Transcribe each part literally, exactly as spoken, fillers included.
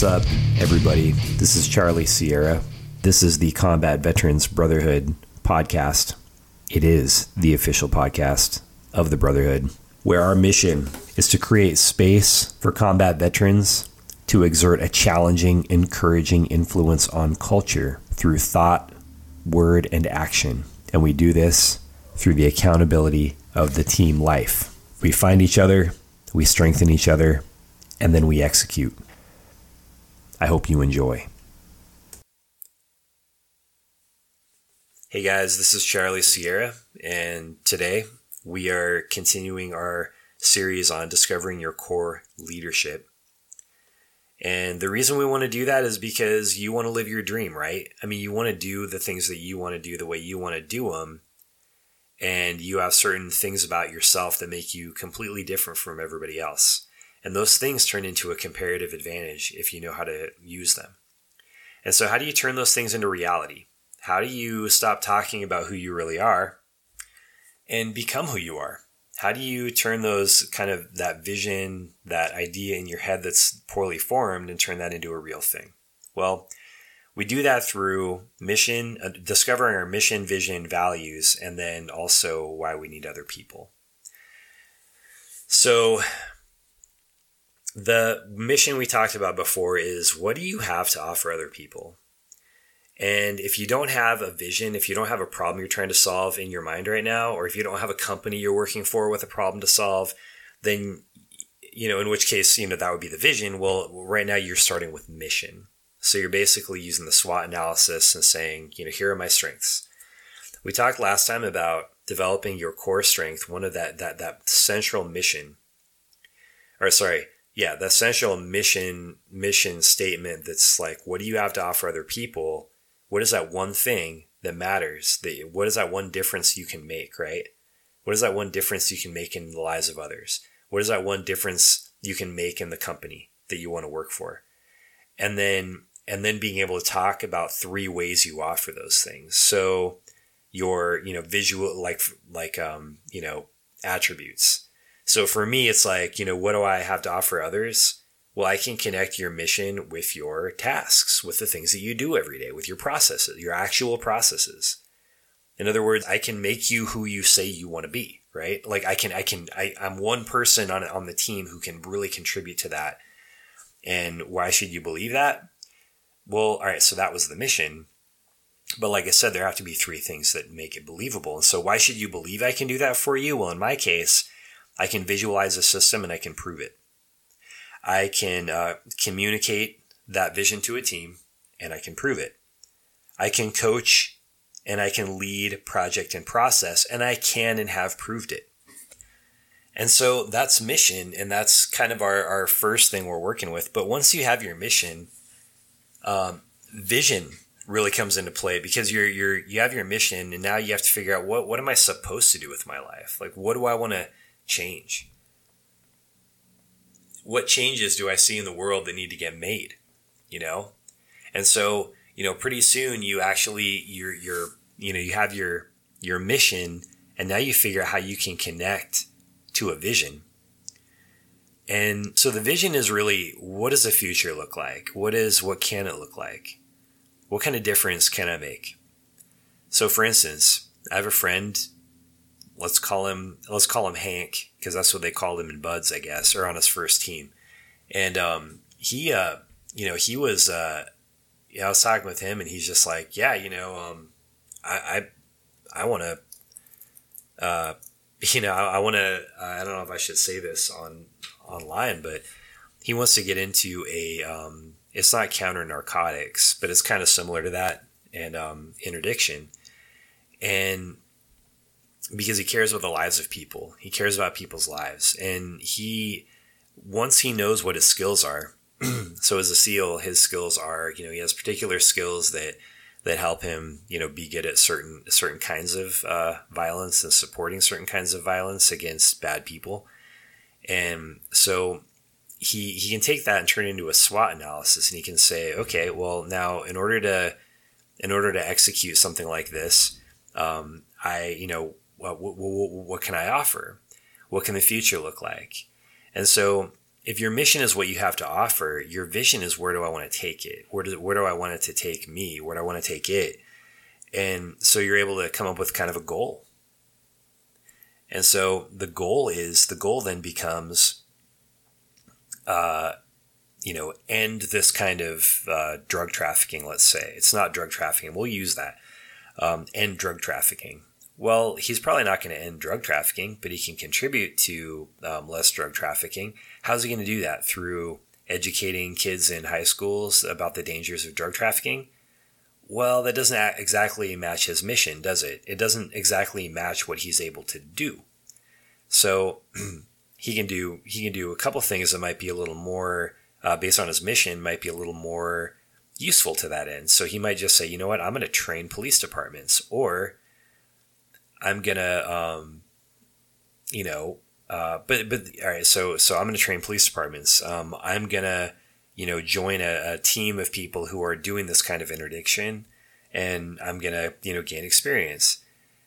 What's up, everybody? This is Charlie Sierra. This is the Combat Veterans Brotherhood podcast. It is the official podcast of the Brotherhood, where our mission is to create space for combat veterans to exert a challenging, encouraging influence on culture through thought, word, and action. And we do this through the accountability of the team life. We find each other, we strengthen each other, and then we execute. I hope you enjoy. Hey guys, this is Charlie Sierra, and today we are continuing our series on discovering your core leadership. And the reason we want to do that is because you want to live your dream, right? I mean, you want to do the things that you want to do the way you want to do them. And you have certain things about yourself that make you completely different from everybody else. And those things turn into a comparative advantage if you know how to use them. And so how do you turn those things into reality? How do you stop talking about who you really are and become who you are? How do you turn those kind of that vision, that idea in your head that's poorly formed and turn that into a real thing? Well, we do that through mission, uh, discovering our mission, vision, values, and then also why we need other people. So the mission we talked about before is, what do you have to offer other people? And if you don't have a vision, if you don't have a problem you're trying to solve in your mind right now, or if you don't have a company you're working for with a problem to solve, then, you know, in which case, you know, that would be the vision. Well, right now you're starting with mission. So you're basically using the SWOT analysis and saying, you know, here are my strengths. We talked last time about developing your core strength, one of that, that, that central mission, or sorry, yeah, the central mission, mission statement that's like, what do you have to offer other people? What is that one thing that matters? That, what is that one difference you can make, right? What is that one difference you can make in the lives of others? What is that one difference you can make in the company that you want to work for? And then, and then being able to talk about three ways you offer those things. So your, you know, visual, like, like, um, you know, attributes. So for me, it's like, you know, what do I have to offer others? Well, I can connect your mission with your tasks, with the things that you do every day, with your processes, your actual processes. In other words, I can make you who you say you want to be, right? Like I can, I can, I, I'm one person on, on the team who can really contribute to that. And why should you believe that? Well, all right, so that was the mission. But like I said, there have to be three things that make it believable. And so why should you believe I can do that for you? Well, in my case, I can visualize a system and I can prove it. I can uh, communicate that vision to a team and I can prove it. I can coach and I can lead project and process, and I can and have proved it. And so that's mission, and that's kind of our, our first thing we're working with. But once you have your mission, um, vision really comes into play, because you're you're you have your mission, and now you have to figure out what what am I supposed to do with my life? Like, what do I want to change? What changes do I see in the world that need to get made? You know? And so, you know, pretty soon you actually, you're, you're, you know, you have your, your mission, and now you figure out how you can connect to a vision. And so the vision is really, what does the future look like? What is, what can it look like? What kind of difference can I make? So for instance, I have a friend, let's call him, let's call him Hank, because that's what they called him in Buds, I guess, or on his first team. And, um, he, uh, you know, he was, uh, yeah, I was talking with him, and he's just like, yeah, you know, um, I, I, I want to, uh, you know, I, I want to, uh, I don't know if I should say this on, online, but he wants to get into a, um, it's not counter narcotics, but it's kind of similar to that, and, um, interdiction. And, because he cares about the lives of people. He cares about people's lives. And he, once he knows what his skills are, so as a SEAL, his skills are, you know, he has particular skills that, that help him, you know, be good at certain, certain kinds of, uh, violence and supporting certain kinds of violence against bad people. And so he, he can take that and turn it into a SWOT analysis, and he can say, okay, well now in order to, in order to execute something like this, um, I, you know, What, what, what can I offer? What can the future look like? And so if your mission is what you have to offer, your vision is where do I want to take it? Where do, where do I want it to take me? Where do I want to take it? And so you're able to come up with kind of a goal. And so the goal is, the goal then becomes, uh, you know, end this kind of uh, drug trafficking, let's say. It's not drug trafficking. We'll use that. Um, end drug trafficking. Well, he's probably not going to end drug trafficking, but he can contribute to um, less drug trafficking. How's he going to do that? Through educating kids in high schools about the dangers of drug trafficking? Well, that doesn't exactly match his mission, does it? It doesn't exactly match what he's able to do. So he can do he can do a couple things that might be a little more, uh, based on his mission, might be a little more useful to that end. So he might just say, you know what, I'm going to train police departments, or I'm going to, um, you know, uh, but, but, all right, so, so I'm going to train police departments. Um, I'm going to, you know, join a, a team of people who are doing this kind of interdiction, and I'm going to, you know, gain experience.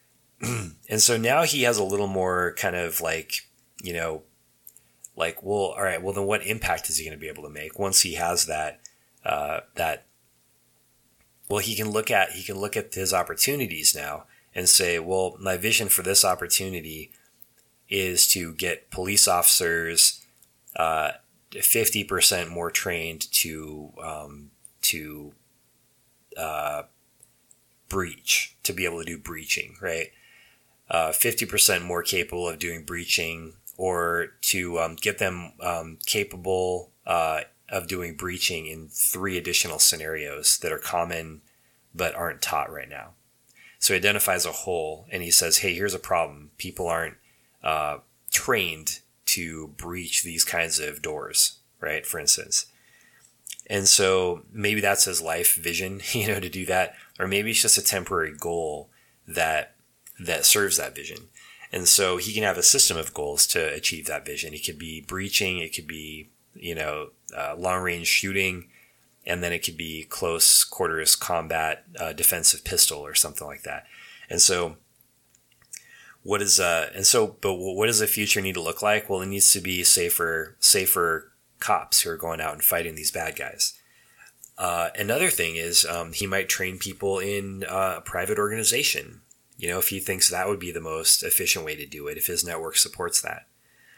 And so now he has a little more kind of like, you know, like, well, all right, well then what impact is he going to be able to make once he has that, uh, that, well, he can look at, he can look at his opportunities now and say, well, my vision for this opportunity is to get police officers, uh, fifty percent more trained to, um, to, uh, breach, to be able to do breaching, right? Uh, fifty percent more capable of doing breaching, or to, um, get them, um, capable, uh, of doing breaching in three additional scenarios that are common, but aren't taught right now. So he identifies a hole and he says, hey, here's a problem. People aren't, uh, trained to breach these kinds of doors, right? For instance. And so maybe that's his life vision, you know, to do that. Or maybe it's just a temporary goal that, that serves that vision. And so he can have a system of goals to achieve that vision. It could be breaching. It could be, you know, uh, long range shooting. And then it could be close quarters combat, uh, defensive pistol or something like that. And so what is, uh, and so, but what does the future need to look like? Well, it needs to be safer, safer cops who are going out and fighting these bad guys. Uh, another thing is, um, he might train people in uh, a private organization, you know, if he thinks that would be the most efficient way to do it, if his network supports that.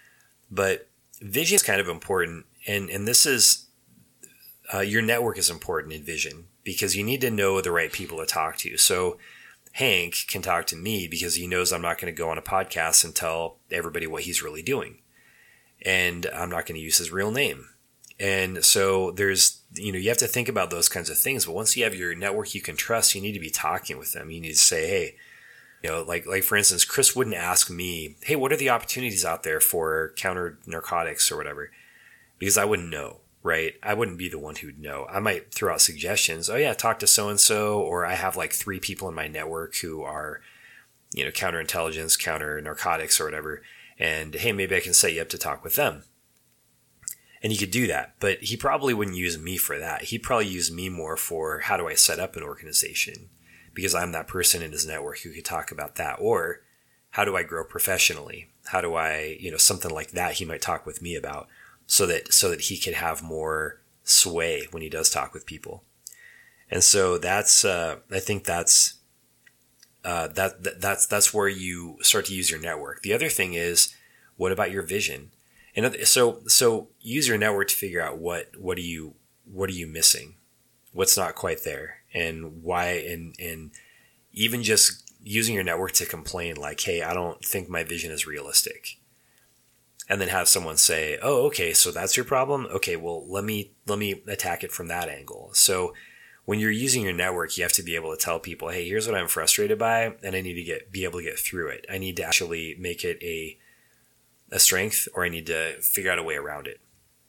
But vision is kind of important. And, and this is, uh, your network is important in vision because you need to know the right people to talk to. So Hank can talk to me because he knows I'm not going to go on a podcast and tell everybody what he's really doing. And I'm not going to use his real name. And so there's, you know, you have to think about those kinds of things. But once you have your network you can trust, you need to be talking with them. You need to say, hey, you know, like, like for instance, Chris wouldn't ask me, hey, what are the opportunities out there for counter narcotics or whatever? Because I wouldn't know, right? I wouldn't be the one who'd know. I might throw out suggestions. Oh yeah, talk to so-and-so, or I have like three people in my network who are, you know, counterintelligence, counter narcotics or whatever. And hey, maybe I can set you up to talk with them. And he could do that, but he probably wouldn't use me for that. He'd probably use me more for how do I set up an organization, because I'm that person in his network who could talk about that. Or how do I grow professionally? How do I, you know, something like that he might talk with me about so that, so that he could have more sway when he does talk with people. And so that's, uh, I think that's, uh, that, that, that's, that's where you start to use your network. The other thing is, what about your vision? And so, so use your network to figure out what, what are you, what are you missing? What's not quite there, and why, and, and even just using your network to complain like, hey, I don't think my vision is realistic. And then have someone say, oh, okay, so that's your problem. Okay, well, let me, let me attack it from that angle. So when you're using your network, you have to be able to tell people, hey, here's what I'm frustrated by, and I need to get, be able to get through it. I need to actually make it a, a strength, or I need to figure out a way around it.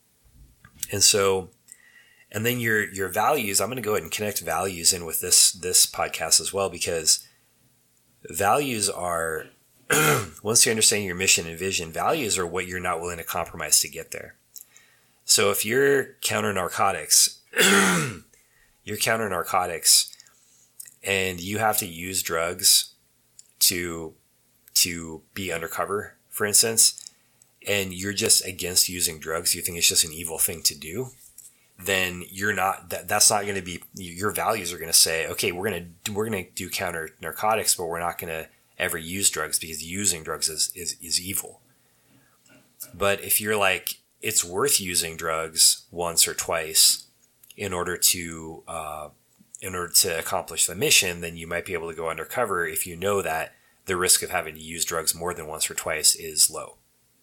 And so, and then your, your values, I'm going to go ahead and connect values in with this, this podcast as well, because values are, once you understand your mission and vision, values are what you're not willing to compromise to get there. So if you're counter narcotics, you're counter narcotics and you have to use drugs to, to be undercover, for instance, and you're just against using drugs, you think it's just an evil thing to do, then you're not, that, that's not going to be, your values are going to say, okay, we're going to, we're going to do counter narcotics, but we're not going to ever use drugs because using drugs is, is, is evil. But if you're like, it's worth using drugs once or twice in order to, uh, in order to accomplish the mission, then you might be able to go undercover if you know that the risk of having to use drugs more than once or twice is low.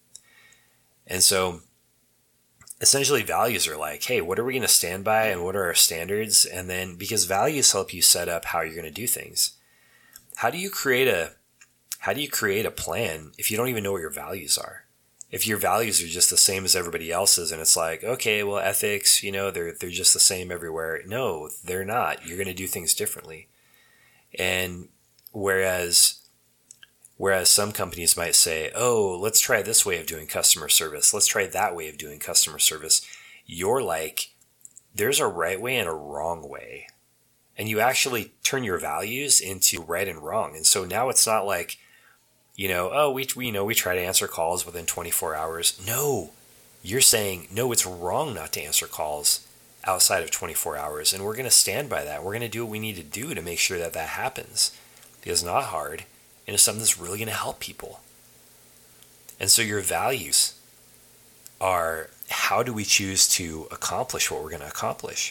And so essentially values are like, hey, what are we going to stand by and what are our standards? And then because values help you set up how you're going to do things. How do you create a, how do you create a plan if you don't even know what your values are? If your values are just the same as everybody else's and it's like, okay, well, ethics, you know, they're, they're just the same everywhere. No, they're not. You're going to do things differently. And whereas, Whereas some companies might say, oh, let's try this way of doing customer service. Let's try that way of doing customer service. You're like, there's a right way and a wrong way. And you actually turn your values into right and wrong. And so now it's not like, you know, oh, we, we you know, we try to answer calls within twenty-four hours. No, you're saying, no, it's wrong not to answer calls outside of twenty-four hours. And we're going to stand by that. We're going to do what we need to do to make sure that that happens. Because it's not hard. And it's something that's really going to help people. And so your values are, how do we choose to accomplish what we're going to accomplish?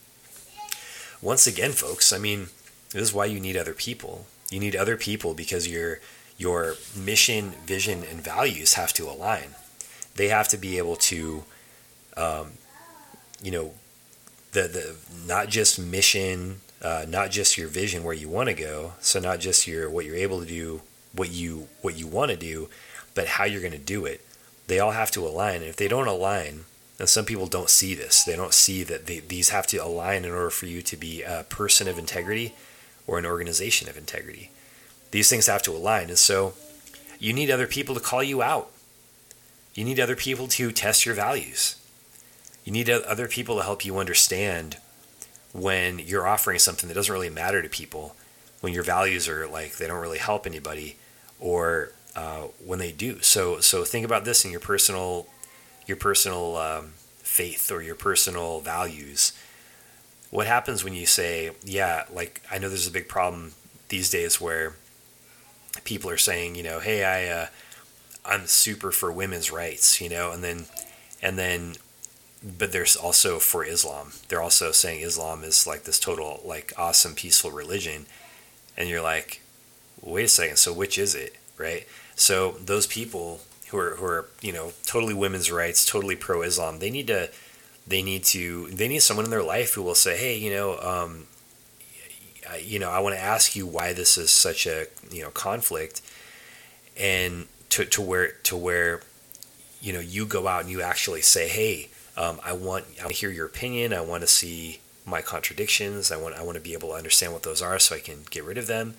Once again, folks, I mean, this is why you need other people. You need other people because your your mission, vision, and values have to align. They have to be able to, um, you know, the the not just mission. Uh, not just your vision where you want to go, so not just your what you're able to do, what you what you want to do, but how you're going to do it. They all have to align, and if they don't align, and some people don't see this, they don't see that they, these have to align in order for you to be a person of integrity or an organization of integrity. These things have to align, and so you need other people to call you out. You need other people to test your values. You need other people to help you understand when you're offering something that doesn't really matter to people, when your values are like they don't really help anybody, or uh, when they do. So, so think about this in your personal, your personal um, faith or your personal values. What happens when you say, "Yeah, like I know there's a big problem these days where people are saying, you know, hey, I, uh, I'm super for women's rights, you know," and then, and then. But there's also for Islam. They're also saying Islam is like this total, like awesome, peaceful religion. And you're like, wait a second. So which is it? Right. So those people who are, who are, you know, totally women's rights, totally pro-Islam, they need to, they need to, they need someone in their life who will say, hey, you know, um, I, you know, I want to ask you why this is such a, you know, conflict, and to, to where, to where, you know, you go out and you actually say, hey, Um, I want I want to hear your opinion. I want to see my contradictions. I want I want to be able to understand what those are so I can get rid of them.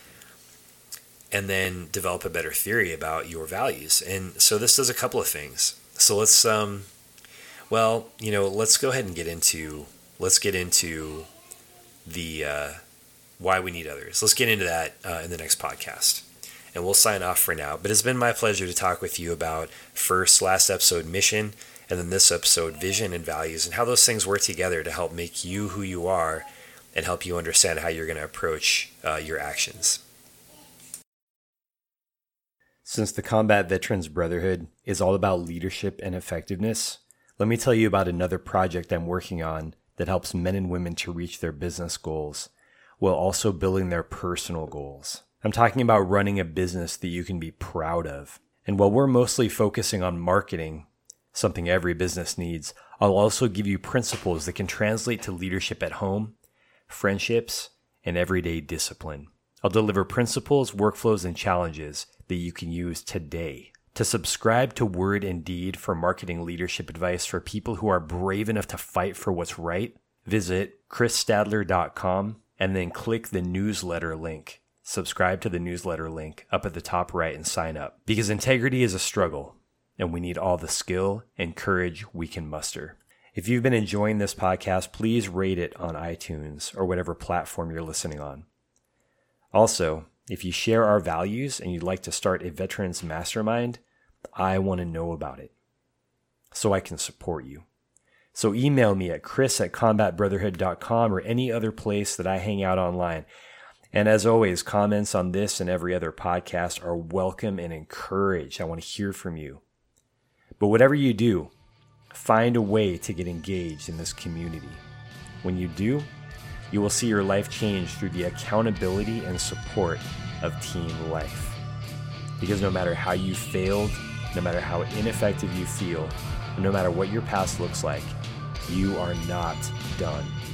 And then develop a better theory about your values. And so this does a couple of things. So let's um, well, you know, let's go ahead and get into let's get into the uh, why we need others. Let's get into that uh, in the next podcast. And we'll sign off for now. But it's been my pleasure to talk with you about first, last episode, mission. And then this episode, vision and values, and how those things work together to help make you who you are and help you understand how you're going to approach uh, your actions. Since the Combat Veterans Brotherhood is all about leadership and effectiveness, let me tell you about another project I'm working on that helps men and women to reach their business goals while also building their personal goals. I'm talking about running a business that you can be proud of. And while we're mostly focusing on marketing, something every business needs, I'll also give you principles that can translate to leadership at home, friendships, and everyday discipline. I'll deliver principles, workflows, and challenges that you can use today. To subscribe to Word and Deed for marketing leadership advice for people who are brave enough to fight for what's right, visit chris stadler dot com and then click the newsletter link. Subscribe to the newsletter link up at the top right and sign up. Because integrity is a struggle, and we need all the skill and courage we can muster. If you've been enjoying this podcast, please rate it on iTunes or whatever platform you're listening on. Also, if you share our values and you'd like to start a veterans mastermind, I want to know about it so I can support you. So email me at chris at combat brotherhood dot com or any other place that I hang out online. And as always, comments on this and every other podcast are welcome and encouraged. I want to hear from you. But whatever you do, find a way to get engaged in this community. When you do, you will see your life change through the accountability and support of Team Life. Because no matter how you failed, no matter how ineffective you feel, and no matter what your past looks like, you are not done.